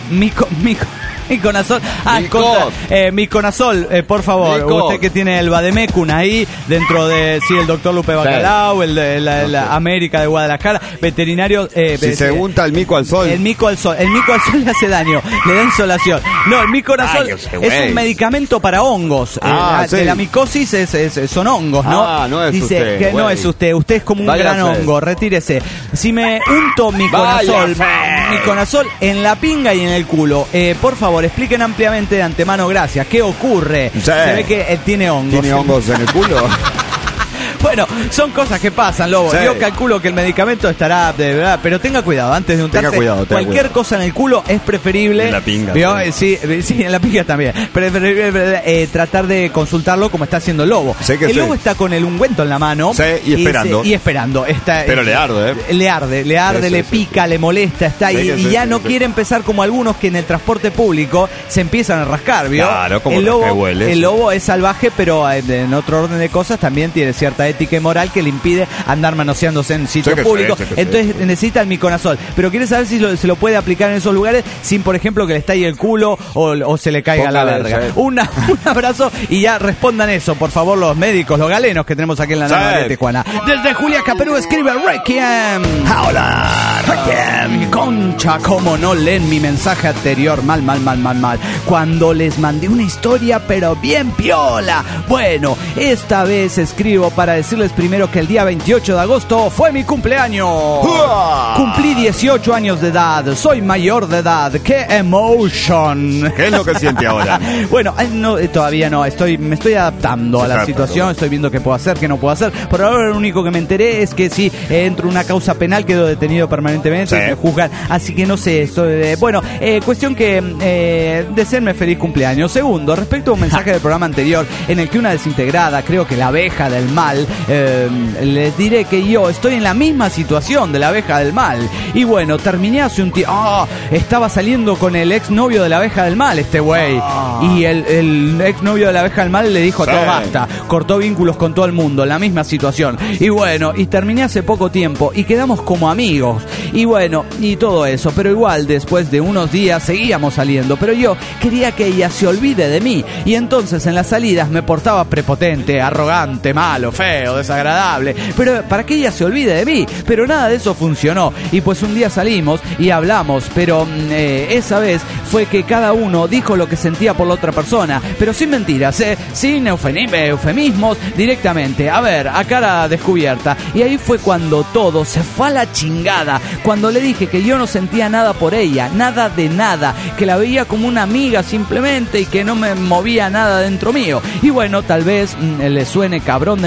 Miconazol, por favor, usted que tiene el Vademecum ahí, dentro de, el doctor Lupe Bacalao, la América de Guadalajara, veterinario... si se unta el mico al sol. El mico al sol le hace daño, le da insolación. No, el Miconazol es un medicamento para hongos. De la micosis son hongos, ¿no? No es Dice usted, que no es usted es como un gran hongo, retírese. Si me unto Miconazol en la pinga y en el culo, por favor, expliquen ampliamente de antemano, gracias. ¿Qué ocurre? Se ve que tiene hongos. ¿Tiene hongos en el culo? Bueno, son cosas que pasan, Lobo. Sí. Yo calculo que el medicamento estará de verdad, pero tenga cuidado antes de untarse. Cualquier cosa en el culo es preferible. En la pinga. Sí, en la pinga también. Preferible tratar de consultarlo como está haciendo el Lobo. El Lobo está con el ungüento en la mano. Sí, y esperando. Pero le arde, Le arde, le pica, le molesta, está ahí. Y ya no quiere empezar como algunos que en el transporte público se empiezan a rascar, ¿vio? Claro, como el lobo es salvaje, pero en otro orden de cosas también tiene cierta ética y moral que le impide andar manoseándose en sitios públicos. Entonces necesita el Miconazol, pero quiere saber si se lo puede aplicar en esos lugares sin, por ejemplo, que le estalle el culo o se le caiga la verga. Un abrazo y ya respondan eso, por favor, los médicos, los galenos que tenemos aquí en la nave de Tijuana. Desde Juliaca, Perú, escribe Requiem. Hola, Requiem. Concha, cómo no leen mi mensaje anterior. Mal. Cuando les mandé una historia, pero bien piola. Bueno, esta vez escribo para decirles primero que el día 28 de agosto fue mi cumpleaños. Cumplí 18 años de edad. Soy mayor de edad. ¡Qué emotion! ¿Qué es lo que siente ahora? Bueno, todavía no. Me estoy adaptando a la situación. Estoy viendo qué puedo hacer, qué no puedo hacer. Por ahora lo único que me enteré es que si entro en una causa penal quedo detenido permanentemente. Me juzgan. Así que no sé. Cuestión que deseenme feliz cumpleaños. Segundo, respecto a un mensaje del programa anterior en el que una desintegrada, creo que la abeja del mal, les diré que yo estoy en la misma situación de la abeja del mal. Y bueno, terminé hace un tiempo. Estaba saliendo con el exnovio de la abeja del mal, este güey. Y el exnovio de la abeja del mal le dijo todo basta. Cortó vínculos con todo el mundo, la misma situación. Y bueno, y terminé hace poco tiempo y quedamos como amigos. Y bueno, y todo eso. Pero igual, después de unos días seguíamos saliendo. Pero yo quería que ella se olvide de mí. Y entonces en las salidas me portaba prepotente, arrogante, malo, feo, desagradable, pero para que ella se olvide de mí. Pero nada de eso funcionó. Y pues un día salimos y hablamos, pero esa vez fue que cada uno dijo lo que sentía por la otra persona, pero sin mentiras, sin eufemismos, directamente, a cara descubierta. Y ahí fue cuando todo se fue a la chingada, cuando le dije que yo no sentía nada por ella, nada de nada, que la veía como una amiga simplemente y que no me movía nada dentro mío. Y bueno, tal vez le suene cabrón de mi parte,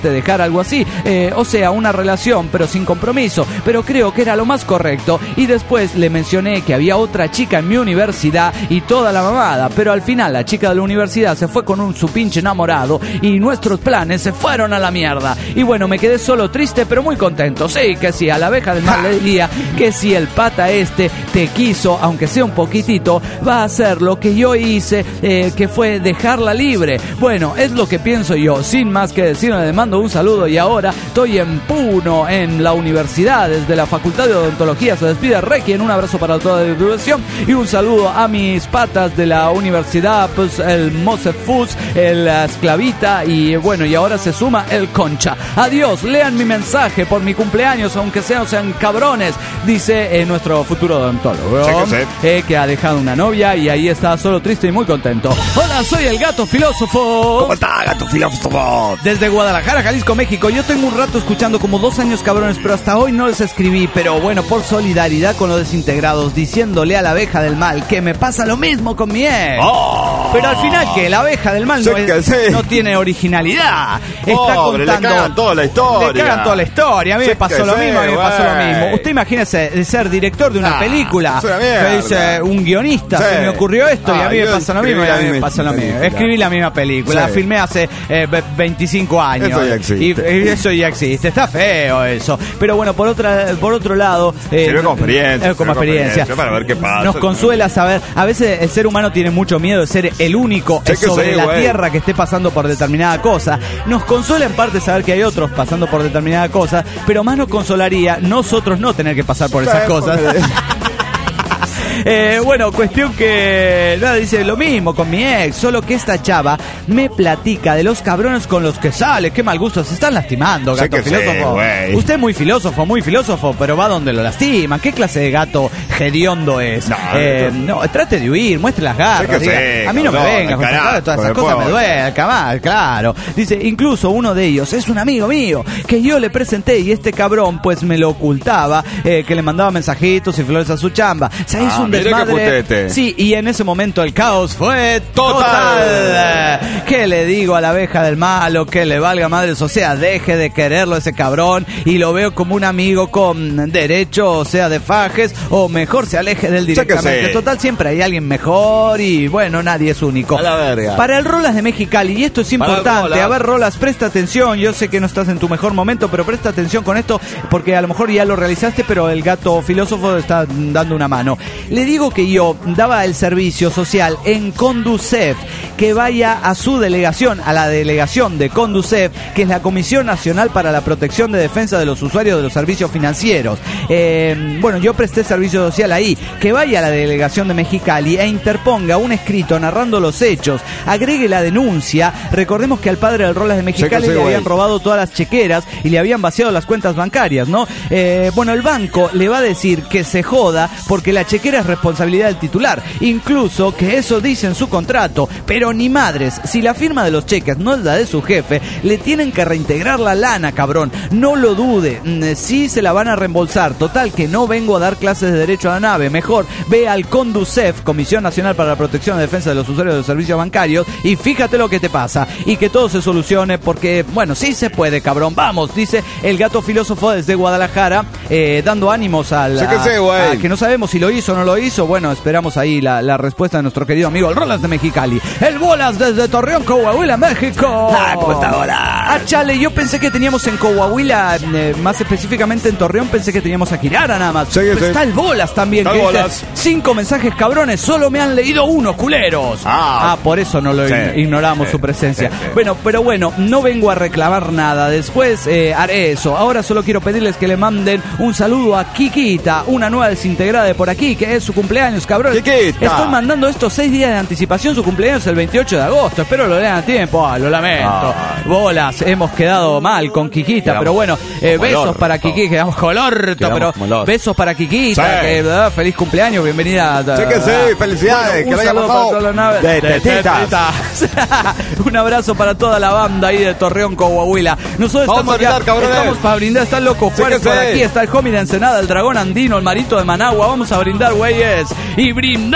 fuerte dejar algo así, o sea, una relación pero sin compromiso, pero creo que era lo más correcto. Y después le mencioné que había otra chica en mi universidad y toda la mamada, pero al final la chica de la universidad se fue con su pinche enamorado y nuestros planes se fueron a la mierda. Y bueno, me quedé solo triste pero muy contento. Sí, que sí, a la abeja del mal le diría que si el pata te quiso, aunque sea un poquitito, va a hacer lo que yo hice, que fue dejarla libre. Bueno, es lo que pienso yo. Sin más que decir, le mando un saludo y ahora estoy en Puno, en la universidad, desde la Facultad de Odontología. Se despide Requiem, un abrazo para toda la divulgación y un saludo a mis patas de la universidad, pues el Mosefus, el Esclavita y bueno, y ahora se suma el Concha. Adiós, lean mi mensaje por mi cumpleaños, aunque sean cabrones, dice nuestro futuro odontólogo, que ha dejado una novia y ahí está solo triste y muy contento. Hola, soy el Gato Filósofo. ¿Cómo está, Gato Filósofo? Desde Guadalajara, Jalisco, México. Yo tengo un rato escuchando, como 2 años, cabrones, pero hasta hoy no les escribí, pero bueno, por solidaridad con los desintegrados, diciéndole a la abeja del mal que me pasa lo mismo con mi ex. Pero al final, que la abeja del mal no tiene originalidad. Está contando, le cagan toda la historia. Le cagan toda la historia. A mí me pasó lo mismo, Usted imagínese de ser director de una película, que dice un guionista, se me ocurrió esto y a mí me pasa lo mismo, y a mí me pasa lo mismo. Escribí la misma película, la filmé hace 25 años. Eso ya existe. Y eso ya existe. Está feo eso. Pero bueno, por otro lado, sirve como experiencia. Como experiencia. Para ver qué pasa. Nos consuela saber, a veces el ser humano tiene mucho miedo de ser el único sobre la tierra que esté pasando por determinada cosa. Nos consuela en parte saber que hay otros pasando por determinada cosa, pero más nos consolaría nosotros no tener que pasar por esas cosas. Bueno, cuestión que nada, dice lo mismo con mi ex, solo que esta chava me platica de los cabrones con los que sale. Qué mal gusto, se están lastimando, Gato Filósofo. Usted es muy filósofo, pero va donde lo lastiman. ¿Qué clase de gato hediondo es? No, trate de huir, muestre las garras. A mí no me venga con todas esas cosas, me duele, cabal, claro. Dice, incluso uno de ellos es un amigo mío que yo le presenté y este cabrón pues me lo ocultaba, que le mandaba mensajitos y flores a su chamba. Se hizo un desmadre. Sí, y en ese momento el caos fue total. ¿Qué le digo a la abeja del malo? Que le valga madres, o sea, deje de quererlo ese cabrón y lo veo como un amigo con derecho, o sea, de fajes, o mejor se aleje del directamente. Total, siempre hay alguien mejor y bueno, nadie es único. A la verga. Para el Rolas de Mexicali, y esto es importante, a ver, Rolas, presta atención. Yo sé que no estás en tu mejor momento, pero presta atención con esto, porque a lo mejor ya lo realizaste, pero el Gato Filósofo está dando una mano. Le digo que yo daba el servicio social en Conducef, que vaya a su delegación, a la delegación de Conducef, que es la Comisión Nacional para la Protección de Defensa de los Usuarios de los Servicios Financieros. Bueno, yo presté servicio social ahí, que vaya a la delegación de Mexicali e interponga un escrito narrando los hechos, agregue la denuncia. Recordemos que al padre del Rolas de Mexicali le habían robado todas las chequeras y le habían vaciado las cuentas bancarias, ¿no? Bueno, el banco le va a decir que se joda porque la chequera es responsabilidad del titular, incluso que eso dice en su contrato, pero ni madres, si la firma de los cheques no es la de su jefe, le tienen que reintegrar la lana, cabrón, no lo dude, sí se la van a reembolsar. Total, que no vengo a dar clases de derecho a la nave, mejor ve al Conducef, Comisión Nacional para la Protección y Defensa de los Usuarios de los Servicios Bancarios, y fíjate lo que te pasa, y que todo se solucione, porque, bueno, sí se puede, cabrón, vamos, dice el Gato Filósofo desde Guadalajara, dando ánimos al que no sabemos si lo hizo o no lo hizo. Bueno, esperamos ahí la respuesta de nuestro querido amigo el Rolas de Mexicali. El Bolas desde Torreón, Coahuila, México. ¿Cómo está, Bolas? Chale, yo pensé que teníamos en Coahuila, más específicamente en Torreón, pensé que teníamos a Kirara nada más. Está el Bolas también, que dice 5 mensajes cabrones, solo me han leído 1, culeros. Por eso no lo ignoramos su presencia. Bueno, pero bueno, no vengo a reclamar nada. Después haré eso. Ahora solo quiero pedirles que le manden un saludo a Kikita, una nueva desintegrada de por aquí, que es su cumpleaños, cabrón. Estoy mandando estos 6 días de anticipación. Su cumpleaños es el 28 de agosto. Espero lo lean a tiempo. Lo lamento. Bolas, hemos quedado mal con Kikita, pero bueno, besos para Kikita. Quedamos colorto, pero besos para Kikita. Feliz cumpleaños, bienvenida. Felicidades. Bueno, un saludo para toda la nave de Tetas. Un abrazo para toda la banda ahí de Torreón, Coahuila. Nosotros estamos para brindar. Está el Loco Fuerza por aquí, está el Homie de Ensenada, el Dragón Andino, el Marito de Managua. Vamos a brindar, güeyes. Y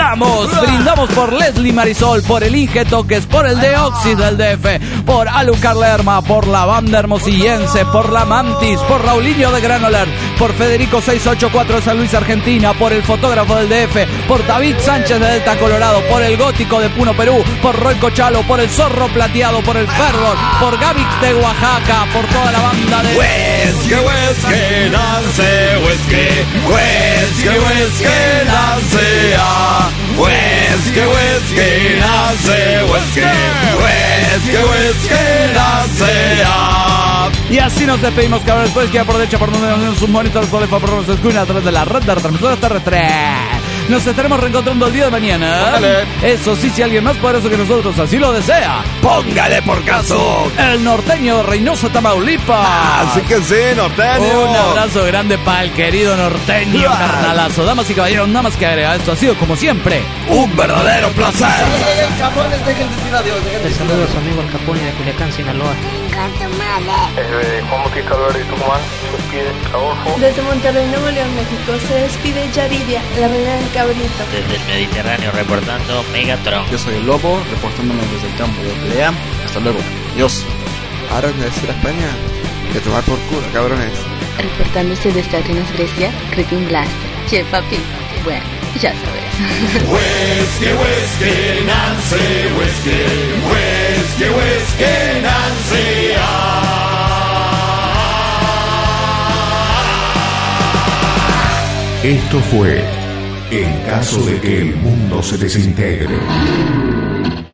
brindamos por Leslie Marisol, por el Inge Toques, por el Deoxys del DF, por Alucard Lerma, por la banda hermosillense, por la Mantis, por Raulinho de Granoller, por Federico 684 de San Luis, Argentina, por el fotógrafo del DF, por David Sánchez de Delta, Colorado, por el Gótico de Puno, Perú, por Roy Cochalo, por el Zorro Plateado, por el Ferdor, por Gavix de Oaxaca, por toda la banda de Whisky, whisky, Nancy, whisky, whisky, whisky, Nancy, whisky, whisky, Nancy, whisky, whisky, whisky, Nancy. Y así nos despedimos, cabrón. Después que aprovecha por donde nos sus monitores por el favor nos escuchan a través de la red de retransmisoras terrestres. Nos estaremos reencontrando el día de mañana. Póngale. Eso sí, si alguien más poderoso que nosotros así lo desea. Póngale por caso. El norteño de Reynosa, Tamaulipas. Así que sí, norteño. Un abrazo grande para el querido norteño, carnalazo. Damas y caballeros, nada más que agregar. Esto ha sido, como siempre, Un verdadero placer. Les saludo a su amigo el Capone de Culiacán, Sinaloa. Juan Bautista Álvarez de Tucumán, se despide Adolfo. Desde Monterrey, Nuevo León, México, se despide Yaridia, la reina del cabrito. Desde el Mediterráneo reportando Megatron. Yo soy el Lobo, reportándome desde el campo de pelea. Hasta luego. Dios. Ahora me decir a España que tomar por culo, cabrones. Reportándose desde Atenas, Grecia, Creeping Blast. Che, papi. Bueno, ya sabes. Whisky, whisky, Nancy, whisky, whisky, whisky, Nancy. Esto fue En caso de que el mundo se desintegre.